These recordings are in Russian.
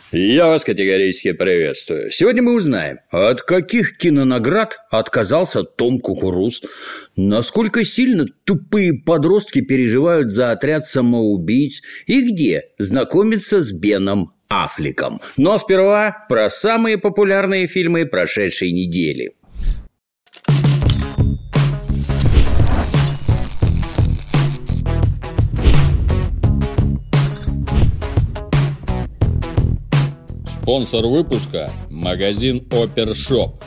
Я вас категорически приветствую. Сегодня мы узнаем, от каких кинонаград отказался Том Кукуруз, насколько сильно тупые подростки переживают за отряд самоубийц и где знакомиться с Беном Аффлеком. Но сперва про самые популярные фильмы прошедшей недели. Спонсор выпуска – магазин Опершоп.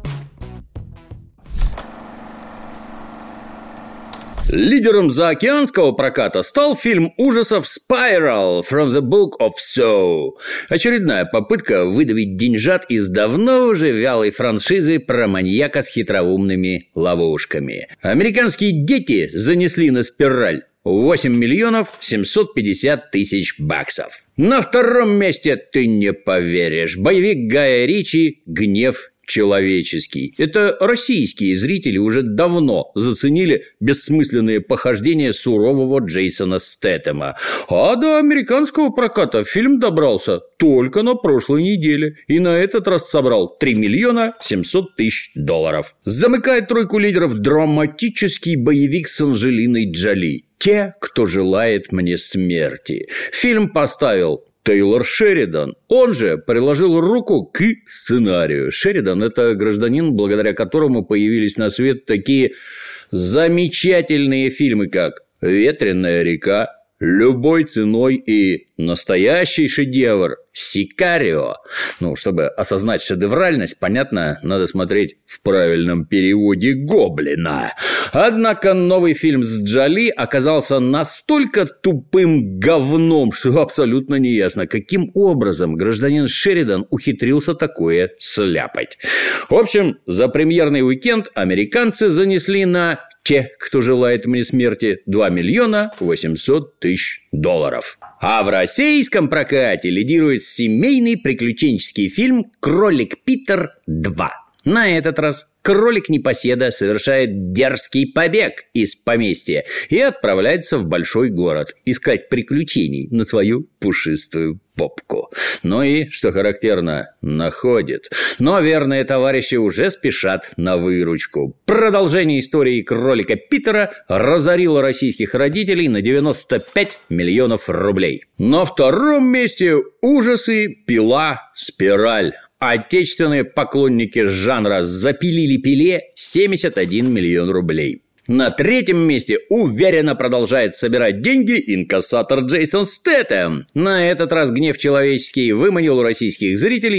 Лидером заокеанского проката стал фильм ужасов «Spiral from the Book of Saw». Очередная попытка выдавить деньжат из давно уже вялой франшизы про маньяка с хитроумными ловушками. Американские дети занесли на «Спираль» 8 миллионов 750 тысяч баксов. На втором месте, ты не поверишь, боевик Гая Ричи «Гнев человеческий». Это российские зрители уже давно заценили бессмысленные похождения сурового Джейсона Стэтэма. А до американского проката фильм добрался только на прошлой неделе и на этот раз собрал 3 миллиона 700 тысяч долларов. Замыкает тройку лидеров драматический боевик с Анджелиной Джоли «Те, кто желает мне смерти». Фильм поставил Тейлор Шеридан. Он же приложил руку к сценарию. Шеридан – это гражданин, благодаря которому появились на свет такие замечательные фильмы, как «Ветреная река», «Любой ценой» и настоящий шедевр «Сикарио». Чтобы осознать шедевральность, понятно, надо смотреть в правильном переводе «Гоблина». Однако новый фильм с Джоли оказался настолько тупым говном, что абсолютно неясно, каким образом гражданин Шеридан ухитрился такое сляпать. В общем, за премьерный уикенд американцы занесли на «Те, кто желает мне смерти» 2 миллиона 800 тысяч долларов. А в российском прокате лидирует семейный приключенческий фильм «Кролик Питер 2». На этот раз кролик-непоседа совершает дерзкий побег из поместья и отправляется в большой город искать приключений на свою пушистую попку. И, что характерно, находит. Но верные товарищи уже спешат на выручку. Продолжение истории кролика Питера разорило российских родителей на 95 миллионов рублей. На втором месте ужасы «Пила. Спираль». Отечественные поклонники жанра запилили пиле 71 миллион рублей. На третьем месте уверенно продолжает собирать деньги инкассатор Джейсон Стэтэм. На этот раз «Гнев человеческий» выманил у российских зрителей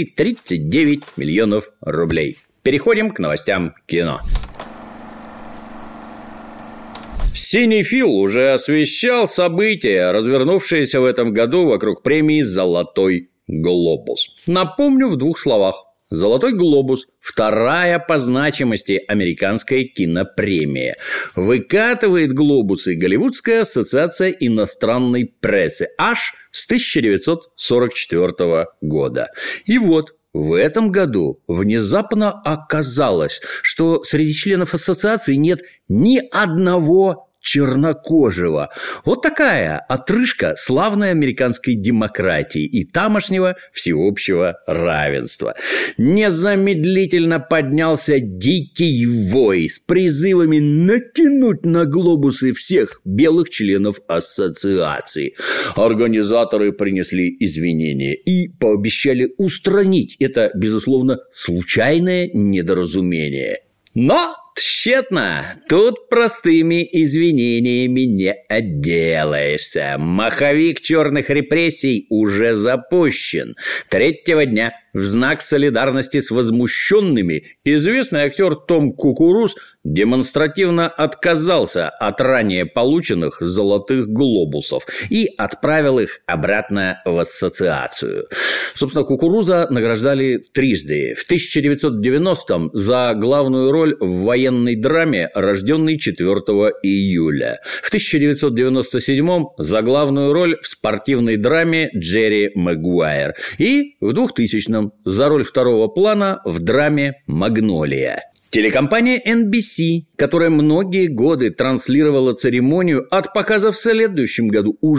39 миллионов рублей. Переходим к новостям кино. «Синий Фил» уже освещал события, развернувшиеся в этом году вокруг премии «Золотой глобус». Напомню в двух словах. «Золотой глобус» – вторая по значимости американская кинопремия. Выкатывает глобусы Голливудская ассоциация иностранной прессы аж с 1944 года. И вот в этом году внезапно оказалось, что среди членов ассоциации нет ни одного чернокожего. Вот такая отрыжка славной американской демократии и тамошнего всеобщего равенства. Незамедлительно поднялся дикий вой с призывами натянуть на глобусы всех белых членов ассоциации. Организаторы принесли извинения и пообещали устранить это, безусловно, случайное недоразумение. Но тщетно. Тут простыми извинениями не отделаешься. Маховик черных репрессий уже запущен. Третьего дня в знак солидарности с возмущенными известный актер Том Кукуруз демонстративно отказался от ранее полученных золотых глобусов и отправил их обратно в ассоциацию. Собственно, Кукуруза награждали трижды. В 1990-м за главную роль в военной драме «Рожденный 4 июля». В 1997-м за главную роль в спортивной драме «Джерри Мэгуайр». И в 2000-м за роль второго плана в драме «Магнолия». Телекомпания NBC, которая многие годы транслировала церемонию, от показа в следующем году уже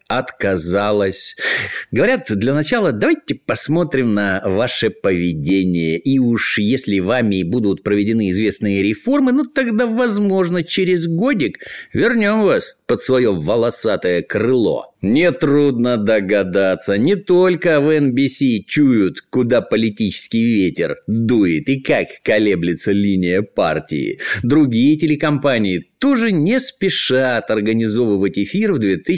отказалась. Говорят, для начала давайте посмотрим на ваше поведение. И уж если вами будут проведены известные реформы, ну тогда, возможно, через годик вернем вас под свое волосатое крыло. Нетрудно догадаться, не только в NBC чуют, куда политический ветер дует и как колеблется линия партии. Другие телекомпании тоже не спешат организовывать эфир в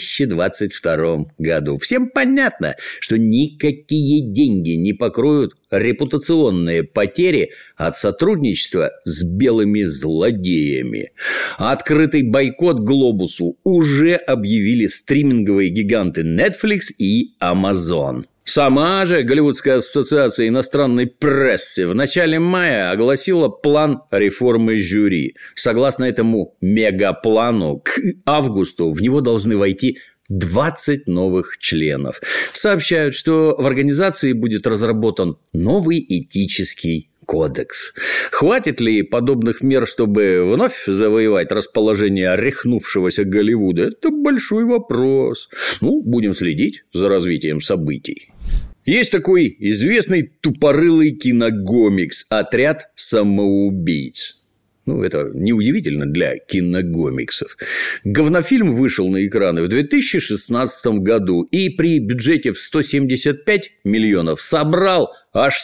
2022 году. Всем понятно, что никакие деньги не покроют репутационные потери от сотрудничества с белыми злодеями. Открытый бойкот «Глобусу» уже объявили стриминговые гиганты Netflix и Amazon. Сама же Голливудская ассоциация иностранной прессы в начале мая огласила план реформы жюри. Согласно этому мегаплану, к августу в него должны войти 20 новых членов. Сообщают, что в организации будет разработан новый этический кодекс. Хватит ли подобных мер, чтобы вновь завоевать расположение рехнувшегося Голливуда? Это большой вопрос. Будем следить за развитием событий. Есть такой известный тупорылый киногомикс «Отряд самоубийц». Это неудивительно для киногомиксов. Говнофильм вышел на экраны в 2016 году и при бюджете в 175 миллионов собрал аж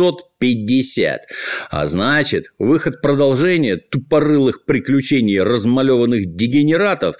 750. А значит, выход продолжения тупорылых приключений размалеванных дегенератов,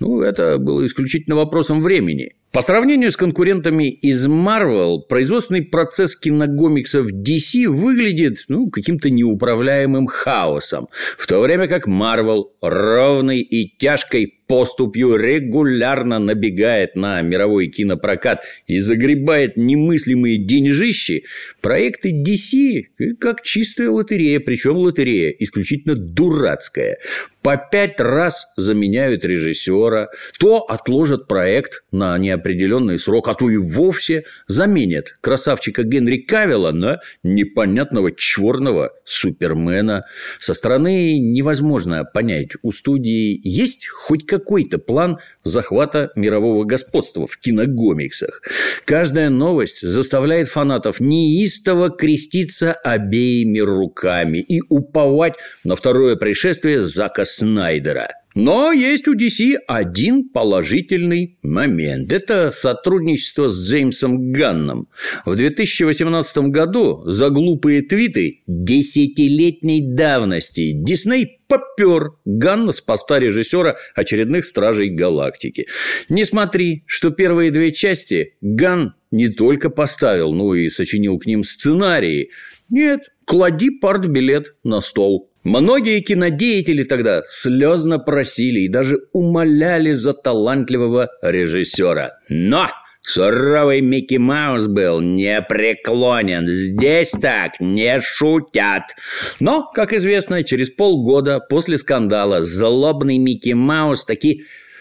это было исключительно вопросом времени. По сравнению с конкурентами из Marvel, производственный процесс киногомиксов DC выглядит каким-то неуправляемым хаосом, в то время как Marvel ровной и тяжкой поступью регулярно набегает на мировой кинопрокат и загребает немыслимые деньжищи, проекты DC как чистая лотерея, причем лотерея исключительно дурацкая. По 5 раз заменяют режиссера, то отложат проект на неопределенный срок, а то и вовсе заменят красавчика Генри Кавилла на непонятного черного Супермена. Со стороны невозможно понять, у студии есть хоть какой-то план захвата мирового господства в киногомиксах. Каждая новость заставляет фанатов неистово креститься обеими руками и уповать на второе пришествие Зака Снайдера. Но есть у DC один положительный момент. Это сотрудничество с Джеймсом Ганном. В 2018 году за глупые твиты 10-летней давности Дисней попер Ганна с поста режиссера очередных «Стражей Галактики». Не смотри, что первые 2 части Ганн не только поставил, но и сочинил к ним сценарии. Нет, клади партбилет на стол. Многие кинодеятели тогда слезно просили и даже умоляли за талантливого режиссера. Но суровый Микки Маус был непреклонен. Здесь так не шутят. Но, как известно, через полгода после скандала злобный Микки Маус таки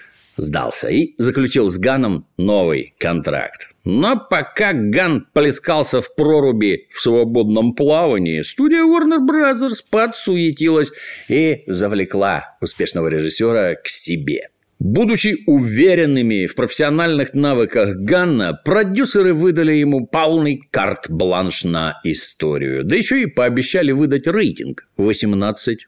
сдался и заключил с Ганном новый контракт. Но пока Ганн плескался в проруби в свободном плавании, студия Warner Bros. Подсуетилась и завлекла успешного режиссера к себе. Будучи уверенными в профессиональных навыках Ганна, продюсеры выдали ему полный карт-бланш на историю. Да еще и пообещали выдать рейтинг 18+.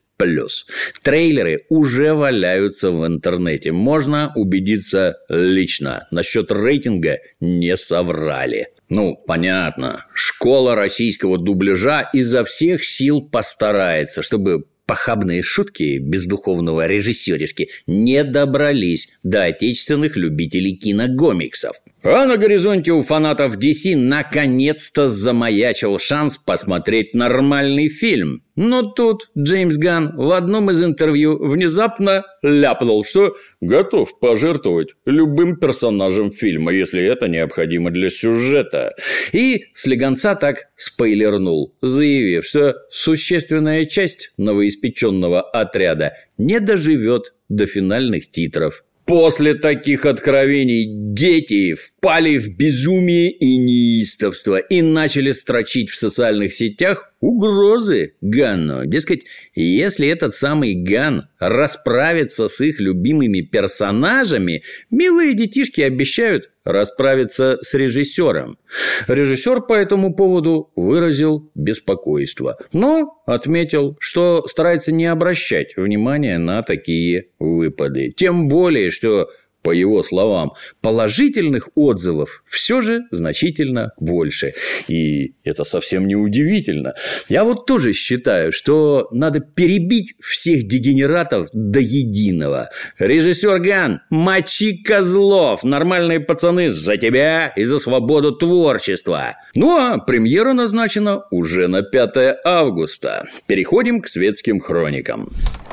Трейлеры уже валяются в интернете. Можно убедиться лично. Насчет рейтинга не соврали. Понятно. Школа российского дубляжа изо всех сил постарается, чтобы похабные шутки бездуховного режиссеришки не добрались до отечественных любителей киногомиксов. А на горизонте у фанатов DC наконец-то замаячил шанс посмотреть нормальный фильм. Но тут Джеймс Ганн в одном из интервью внезапно ляпнул, что готов пожертвовать любым персонажем фильма, если это необходимо для сюжета. И слегонца так спойлернул, заявив, что существенная часть новоиспеченного отряда не доживет до финальных титров. После таких откровений дети впали в безумие и неистовство и начали строчить в социальных сетях угрозы Ганну. Дескать, если этот самый Ганн расправится с их любимыми персонажами, милые детишки обещают расправиться с режиссером. Режиссер по этому поводу выразил беспокойство, но отметил, что старается не обращать внимания на такие выпады. Тем более, что, по его словам, положительных отзывов все же значительно больше. И это совсем не удивительно. Я вот тоже считаю, что надо перебить всех дегенератов до единого. Режиссер Ган, мочи козлов, нормальные пацаны за тебя и за свободу творчества. Ну а премьера назначена уже на 5 августа. Переходим к светским хроникам.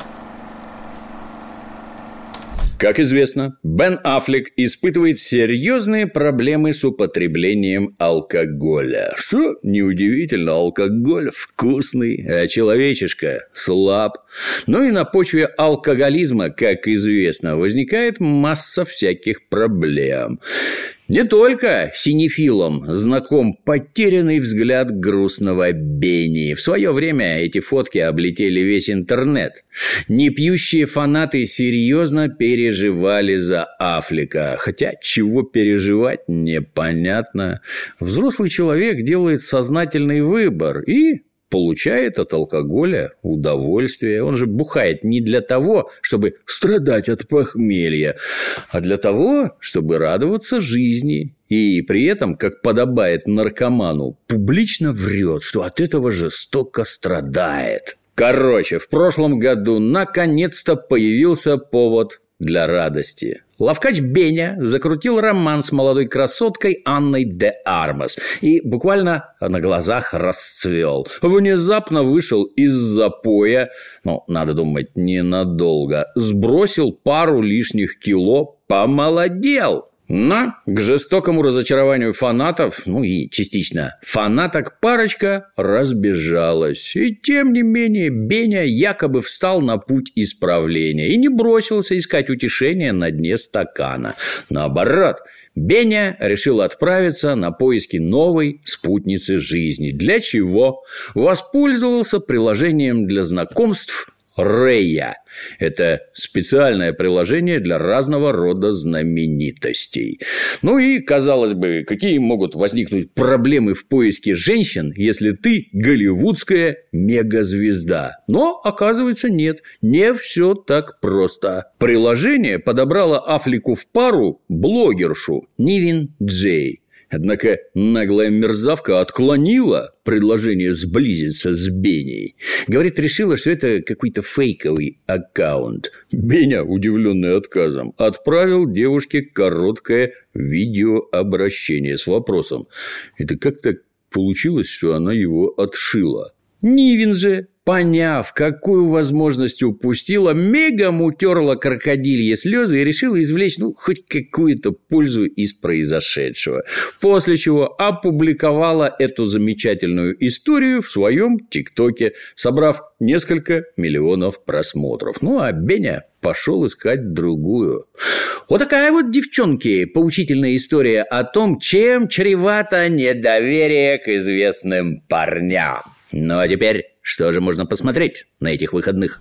Как известно, Бен Аффлек испытывает серьезные проблемы с употреблением алкоголя. Что неудивительно, алкоголь вкусный, а человечишка слаб. Ну и на почве алкоголизма, как известно, возникает масса всяких проблем. Не только синефилам знаком потерянный взгляд грустного Бенни. В свое время эти фотки облетели весь интернет. Непьющие фанаты серьезно переживали за Аффлека. Хотя чего переживать, непонятно. Взрослый человек делает сознательный выбор и получает от алкоголя удовольствие. Он же бухает не для того, чтобы страдать от похмелья, а для того, чтобы радоваться жизни. И при этом, как подобает наркоману, публично врет, что от этого жестоко страдает. Короче, в прошлом году наконец-то появился повод для радости. Ловкач Беня закрутил роман с молодой красоткой Анной де Армас и буквально на глазах расцвел. Внезапно вышел из запоя, надо думать, ненадолго, сбросил пару лишних кило, помолодел. Но к жестокому разочарованию фанатов, и частично фанаток, парочка разбежалась. И тем не менее Беня якобы встал на путь исправления и не бросился искать утешения на дне стакана. Наоборот, Беня решил отправиться на поиски новой спутницы жизни. Для чего? Воспользовался приложением для знакомств Рэя. Это специальное приложение для разного рода знаменитостей. И, казалось бы, какие могут возникнуть проблемы в поиске женщин, если ты голливудская мегазвезда? Но, оказывается, нет, не все так просто. Приложение подобрало Аффлеку в пару блогершу Нивин Джей. Однако наглая мерзавка отклонила предложение сблизиться с Беней. Говорит, решила, что это какой-то фейковый аккаунт. Беня, удивленный отказом, отправил девушке короткое видеообращение с вопросом: это как так получилось, что она его отшила? Нивин же, поняв, какую возможность упустила, мигом утерла крокодильи слезы и решила извлечь хоть какую-то пользу из произошедшего. После чего опубликовала эту замечательную историю в своем ТикТоке, собрав несколько миллионов просмотров. А Беня пошел искать другую. Вот такая вот, девчонки, поучительная история о том, чем чревато недоверие к известным парням. А теперь, что же можно посмотреть на этих выходных?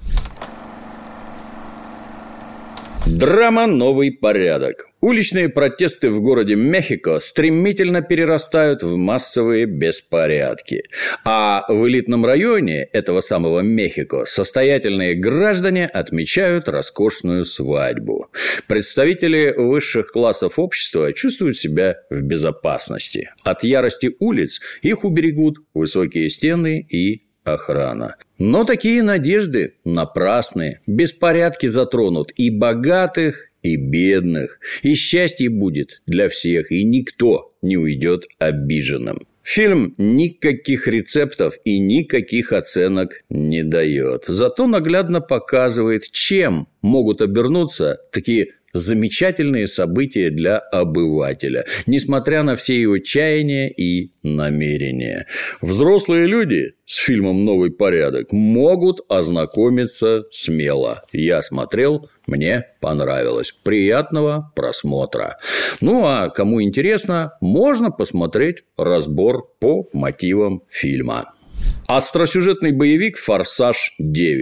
Драма «Новый порядок». Уличные протесты в городе Мехико стремительно перерастают в массовые беспорядки. А в элитном районе этого самого Мехико состоятельные граждане отмечают роскошную свадьбу. Представители высших классов общества чувствуют себя в безопасности. От ярости улиц их уберегут высокие стены и охрана. Но такие надежды напрасны. Беспорядки затронут и богатых, и бедных. И счастье будет для всех, и никто не уйдет обиженным. Фильм никаких рецептов и никаких оценок не дает. Зато наглядно показывает, чем могут обернуться такие замечательные события для обывателя, несмотря на все его чаяния и намерения. Взрослые люди с фильмом «Новый порядок» могут ознакомиться смело. Я смотрел, мне понравилось. Приятного просмотра. А кому интересно, можно посмотреть разбор по мотивам фильма. Остросюжетный боевик «Форсаж 9».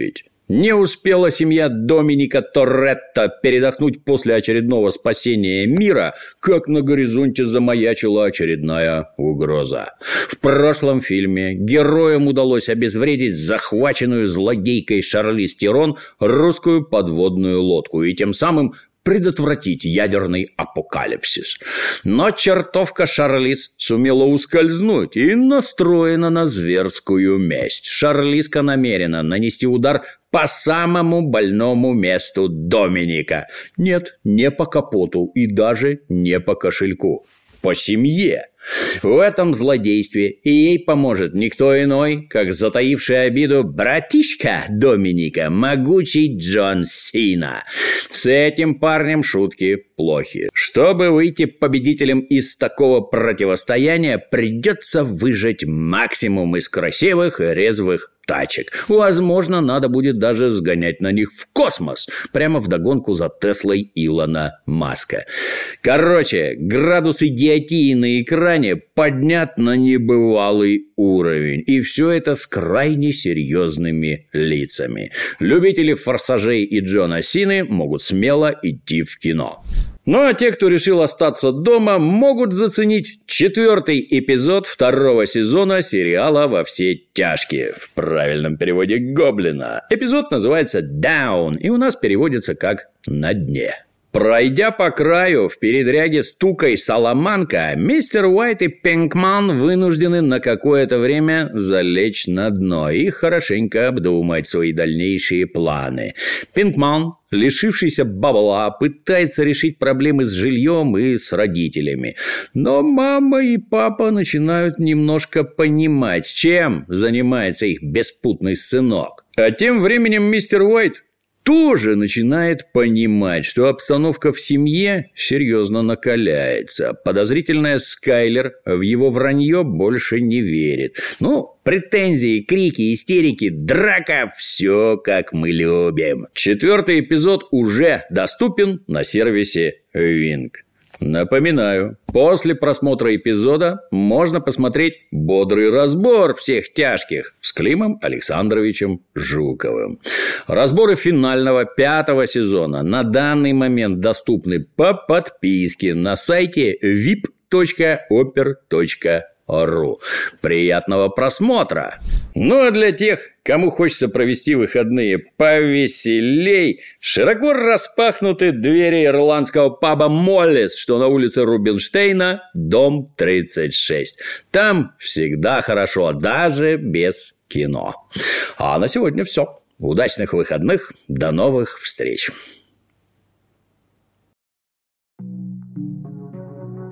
Не успела семья Доминика Торетто передохнуть после очередного спасения мира, как на горизонте замаячила очередная угроза. В прошлом фильме героям удалось обезвредить захваченную злодейкой Шарлиз Терон русскую подводную лодку и тем самым предотвратить ядерный апокалипсис. Но чертовка Шарлиз сумела ускользнуть и настроена на зверскую месть. Шарлизка намерена нанести удар по самому больному месту Доминика. Нет, не по капоту и даже не по кошельку. По семье. В этом злодействе и ей поможет никто иной, как затаивший обиду братишка Доминика, могучий Джон Сина. С этим парнем шутки плохи. Чтобы выйти победителем из такого противостояния, придется выжать максимум из красивых и резвых тачек. Возможно, надо будет даже сгонять на них в космос, прямо вдогонку за Теслой Илона Маска. Короче, градус идиотии на экране поднят на небывалый уровень. И все это с крайне серьезными лицами. Любители «Форсажей» и Джона Сины могут смело идти в кино. Ну а те, кто решил остаться дома, могут заценить 4-й эпизод 2-го сезона сериала «Во все тяжкие». В правильном переводе Гоблина. Эпизод называется «Down» и у нас переводится как «на дне». Пройдя по краю в передряге с Тукой Саламанка, мистер Уайт и Пинкман вынуждены на какое-то время залечь на дно и хорошенько обдумать свои дальнейшие планы. Пинкман, лишившийся бабла, пытается решить проблемы с жильем и с родителями. Но мама и папа начинают немножко понимать, чем занимается их беспутный сынок. А тем временем мистер Уайт тоже начинает понимать, что обстановка в семье серьезно накаляется. Подозрительная Скайлер в его вранье больше не верит. Претензии, крики, истерики, драка – все как мы любим. 4-й эпизод уже доступен на сервисе Wink. Напоминаю, после просмотра эпизода можно посмотреть бодрый разбор всех тяжких с Климом Александровичем Жуковым. Разборы финального 5-го сезона на данный момент доступны по подписке на сайте vip.oper.ru. Приятного просмотра! Ну а для тех, кому хочется провести выходные повеселей, широко распахнуты двери ирландского паба «Моллис», что на улице Рубинштейна, дом 36. Там всегда хорошо, даже без кино. А на сегодня все. Удачных выходных, до новых встреч.